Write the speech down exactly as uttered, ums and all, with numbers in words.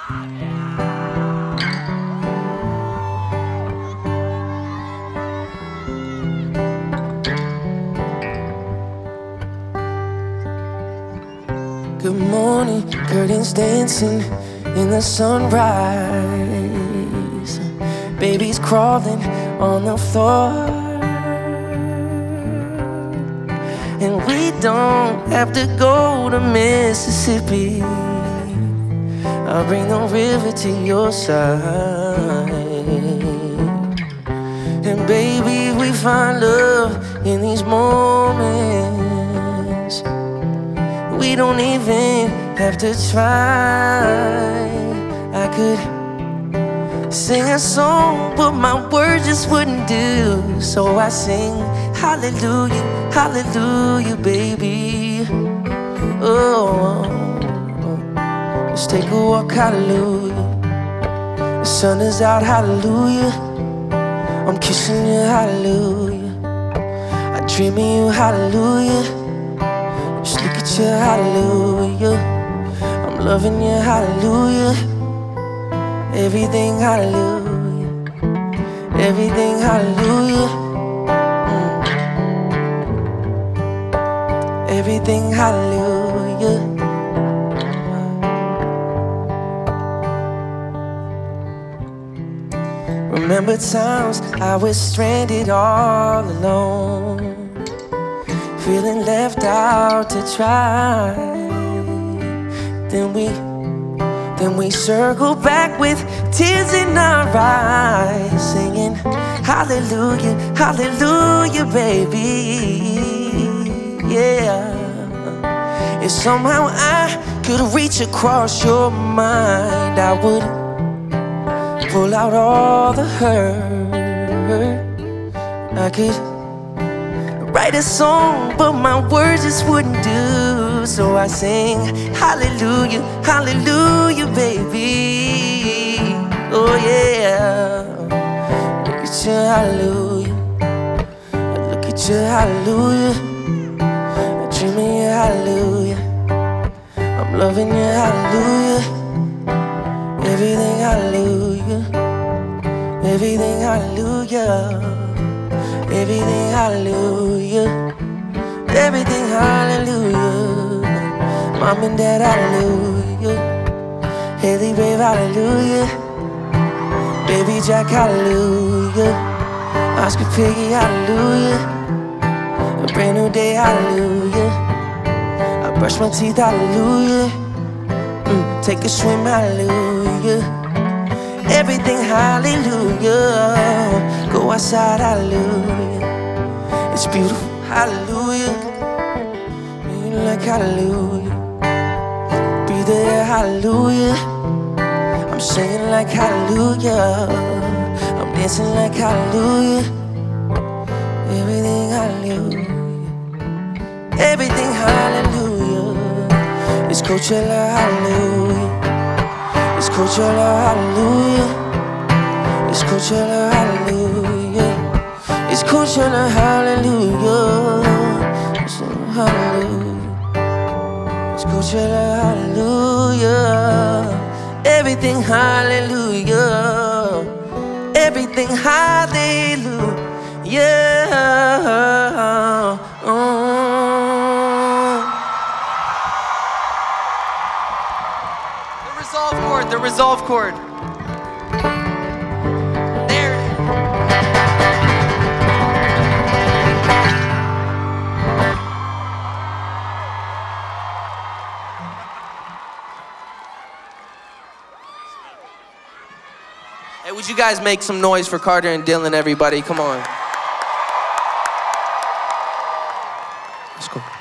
Good morning, curtains dancing in the sunrise. Babies crawling on the floor, and we don't have to go to Mississippi. I'll bring the river to your side. And baby, we find love in these moments. We don't even have to try. I could sing a song, but my words just wouldn't do. So I sing hallelujah, hallelujah, baby. Oh, let's take a walk, hallelujah. The sun is out, hallelujah. I'm kissing you, hallelujah. I dream of you, hallelujah. Just look at you, hallelujah. I'm loving you, hallelujah. Everything, hallelujah. Everything, hallelujah. Mm. Everything, hallelujah. Remember times I was stranded all alone, feeling left out to try. Then we, then we circle back with tears in our eyes, singing hallelujah, hallelujah, baby. Yeah. If somehow I could reach across your mind, I would pull out all the hurt. I could write a song, but my words just wouldn't do. So I sing hallelujah, hallelujah, baby. Oh yeah. Look at you, hallelujah. Look at you, hallelujah. I'm dreaming you, hallelujah. I'm loving you, hallelujah. Everything, hallelujah. Everything, hallelujah. Everything, hallelujah. Everything, hallelujah. Mom and dad, hallelujah. Haley, babe, hallelujah. Baby Jack, hallelujah. Oscar, Piggy, hallelujah. A brand new day, hallelujah. I brush my teeth, hallelujah. Mm, take a swim, hallelujah. Everything, hallelujah. Go outside, hallelujah. It's beautiful, hallelujah. You like hallelujah. Breathe air, hallelujah. I'm singing like hallelujah. I'm dancing like hallelujah. Everything, hallelujah. Everything, hallelujah. It's Coachella, hallelujah. It's Coachella, hallelujah. It's Coachella, hallelujah. It's Coachella, hallelujah. It's hallelujah. It's Coachella, hallelujah. Everything, hallelujah. Everything, hallelujah. Oh. The resolve chord, the resolve chord. There it is. Hey, would you guys make some noise for Carter and Dylan, everybody? Come on. Let's go.